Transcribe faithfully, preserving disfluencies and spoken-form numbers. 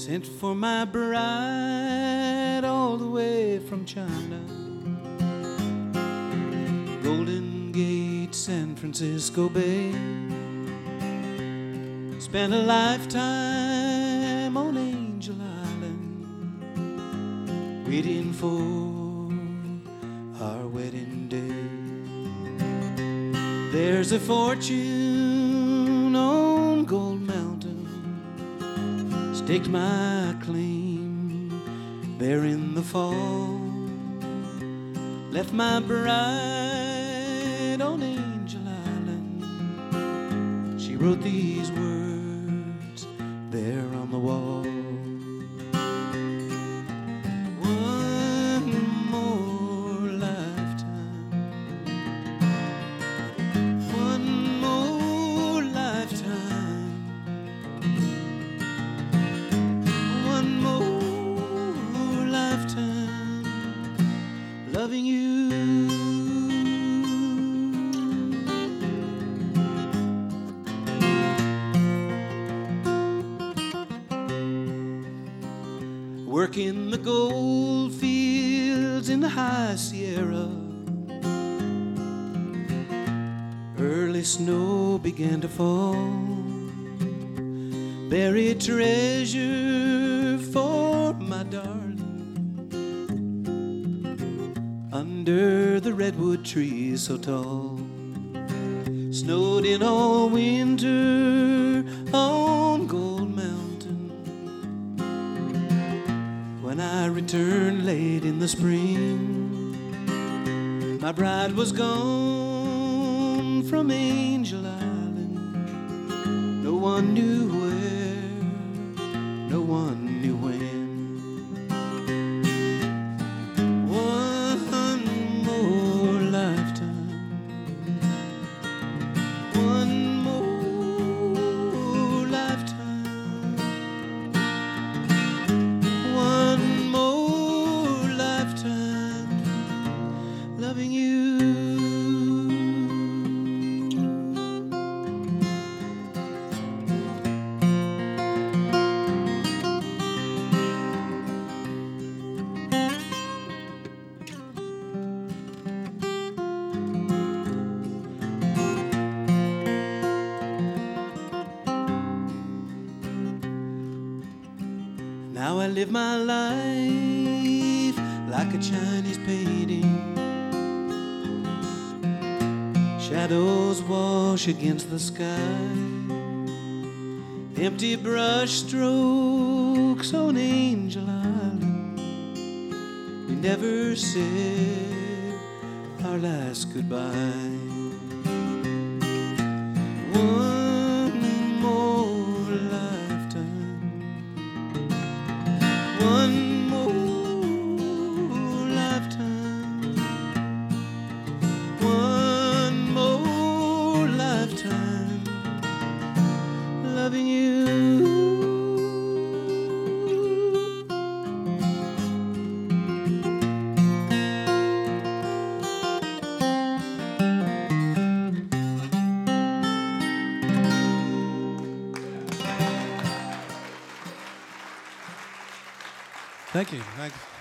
sent for my bride all the way from China. Golden Gate, San Francisco Bay. Spent a lifetime on Angel Island, waiting for our wedding day. There's a fortune on Gold Mountain, staked my claim there in the fall. Left my bride on Angel Island. She wrote these words there on the wall. One more lifetime, one more lifetime, one more lifetime, loving you. Working the gold fields in the high Sierra, early snow began to fall. Buried treasure for my darling under the redwood trees so tall. Snowed in all winter on Gold Mountain. When I returned late in the spring, my bride was gone from Angel Island. No one knew where, no one knew when. One more lifetime, one more lifetime, one more lifetime, loving you. Now I live my life like a Chinese painting. Shadows wash against the sky. Empty brush strokes on Angel Island. We never said our last goodbye. One more lifetime, one more lifetime, one more lifetime, loving you. Thank you. Thank you.